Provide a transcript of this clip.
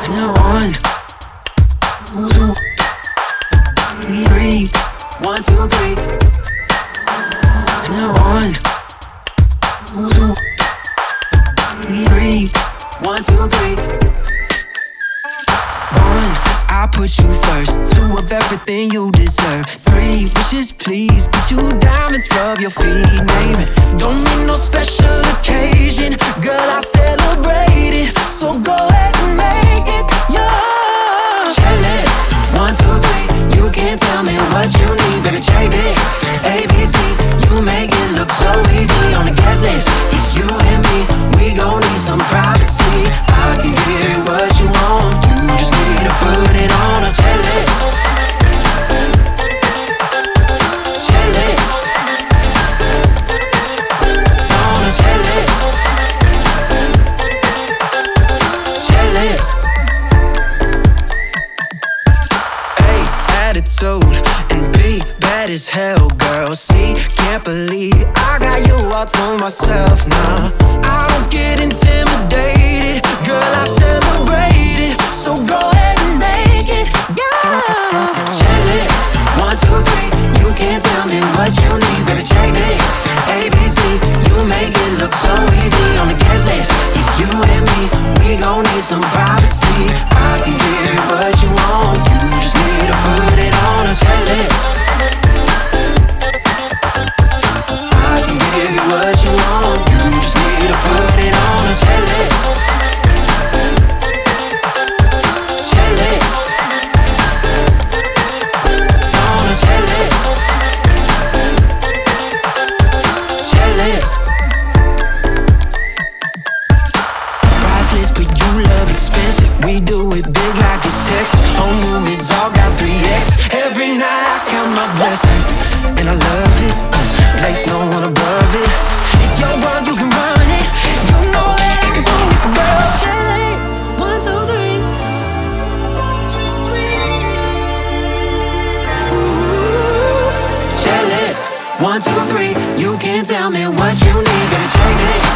Now 1, 2, 3. 1, 2, 3. Now 1, 2, 3. 1, 2, 3. 1, I put you first. 2 of everything you deserve. 3 wishes, please. Get you diamonds, rub your feet. Name it. Don't need no special occasion. Girl, I celebrate it. So go ahead and make it yours. Checklist. 1, 2, 3. You can't tell me what you need. Baby, check this. ABC. You make it look so easy on the guest list. It's you and me. We gon' need some privacy. I can give you what you want. You just need to put it on a checklist. Checklist. On a checklist. Checklist. A, attitude, and B, bad as hell, girl. C, can't believe I got you all to myself now. I don't get intimidated, girl, I celebrate it. So go ahead and make it, yeah. Checklist, 1, 2, 3. You can't tell me what you need, baby, check this. ABC, you make it look so easy on the guest list. It's you and me, we gon' need some privacy. I can give you what you want, you just need to put it on a checklist. I can give you what you want, you just need to put it on a checklist. Checklist. On a checklist. Checklist. Priceless, but you love expensive. We do it big like it's Texas. Home movies all got 3X. Every night I count my blessings, and I love it. Place no one above it. It's your world, you can run it. You know that I want it, girl. Checklist, 1, 2, 3. 1, 2, 3. Ooh. Checklist, 1, 2, 3. You can't tell me what you need, baby, check this.